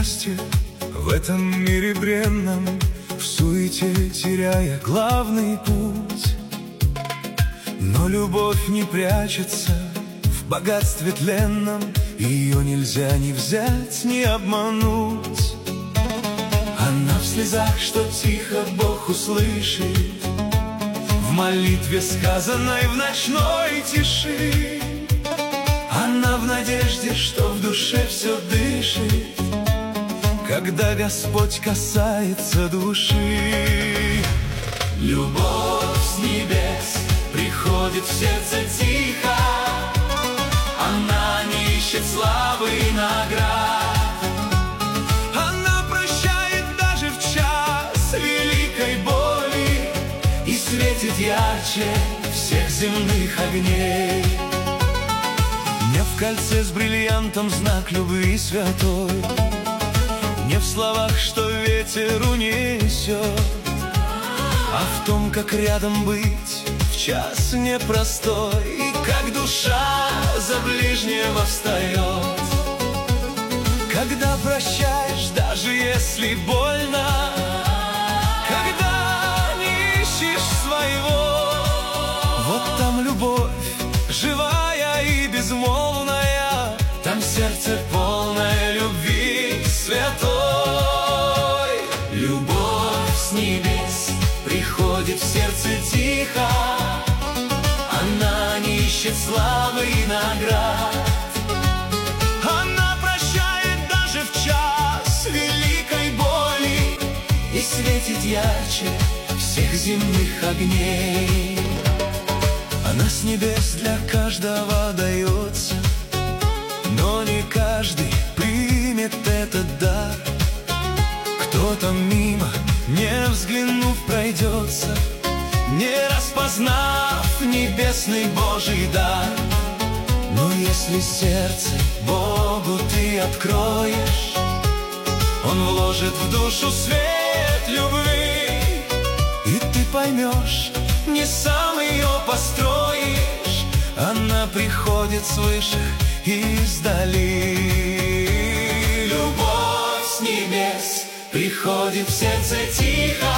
счастье в этом мире бренном, в суете теряя главный путь. Но любовь не прячется в богатстве тленном, ее нельзя ни взять, ни обмануть. Она в слезах, что тихо Бог услышит, в молитве, сказанной в ночной тиши. Она в надежде, что в душе все дышит, когда Господь касается души. Любовь с небес приходит в сердце тихо, она не ищет славы и наград. Она прощает даже в час великой боли и светит ярче всех земных огней. Не в кольце с бриллиантом знак любви святой, не в словах, что ветер унесет, а в том, как рядом быть в час непростой, и как душа за ближнего встает. Когда прощаешь, даже если больно, когда не ищешь своего, вот там любовь живая и безмолвная, там сердце полное любви святой. Любовь с небес приходит в сердце тихо, она не ищет славы и наград. Она прощает даже в час великой боли и светит ярче всех земных огней. Она с небес для каждого дается, но не каждый примет этот дар. Кто-то мимо, не взглянув, пройдется, не распознав небесный Божий дар. Но если сердце Богу ты откроешь, Он вложит в душу свет любви, и ты поймешь, не сам ее построишь, она приходит свыше издали. Любовь с небес приходит в сердце тихо,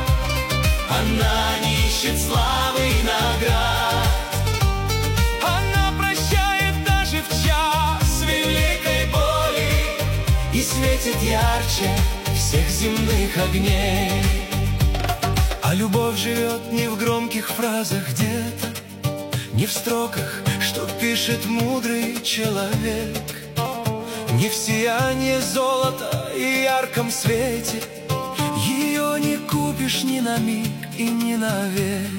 она не ищет славы и наград. Она прощает даже в час великой боли и светит ярче всех земных огней. А любовь живет не в громких фразах где-то, не в строках, что пишет мудрый человек, не в сиянии золота и ярком свете. Ее не купишь ни на миг и ни навек.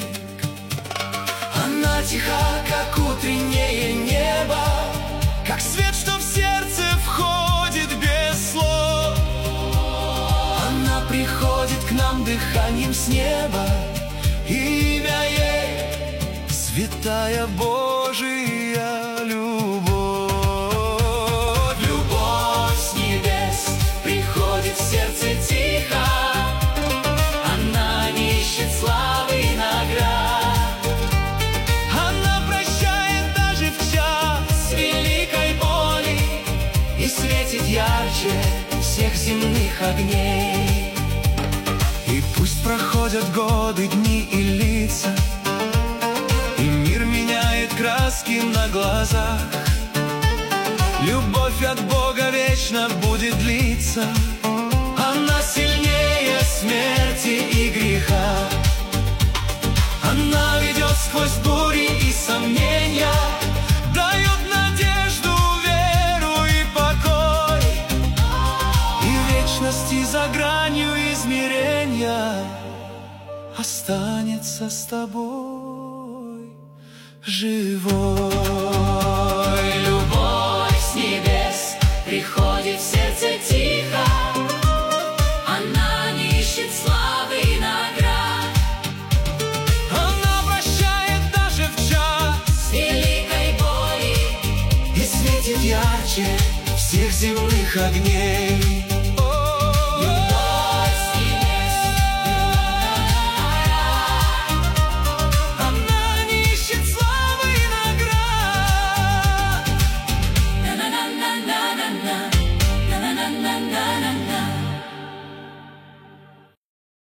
Она тиха, как утреннее небо, как свет, что в сердце входит без слов. Она приходит к нам дыханием с неба, имя ей — святая Божия любовь. Любовь с небес приходит в сердце тихо, она не ищет славы и наград. Она прощает даже в час великой боли и светит ярче всех земных огней. И пусть проходят годы, дни и лица, и мир меняет краски на глазах, любовь от Бога вечно будет длиться. Она сильнее смерти и греха. Она ведет сквозь бури и сомнения, дает надежду, веру и покой. И в вечности за гранью измерения останется с тобой живой. Любовь с небес приходит в сердце тихо, она не ищет славы и наград. Она прощает даже в час великой боли и светит ярче всех земных огней.